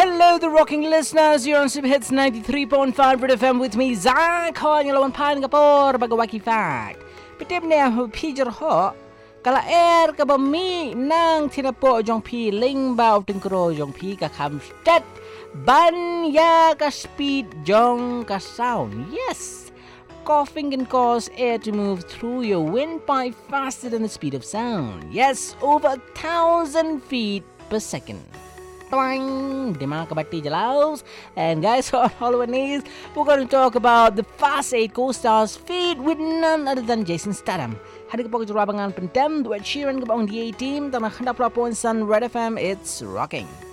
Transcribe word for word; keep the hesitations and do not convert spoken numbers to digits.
Hello, the rocking listeners. You're on Super Hits ninety-three point five Red F M with me, Zach. Calling you on Pangapore, Bagawaki Fact. Pitip na ho pijar ho. Kala air ka ba mi nang tinapo jong pi ling bao tingkro jong pi ka kamstet. Ban ya ka speed jong ka sound. Yes. Coughing can cause air to move through your windpipe faster than the speed of sound. Yes, over a thousand feet per second. Twang, dimana kabatti jalaus. And guys, on Halloween, we're going to talk about the Fast eight co-stars feat with none other than Jason Statham. Hari kapag jurabangan pentem, Ed Sheeran kapag ang D A team, tanah hendak pelapon Sun Red F M, it's rocking.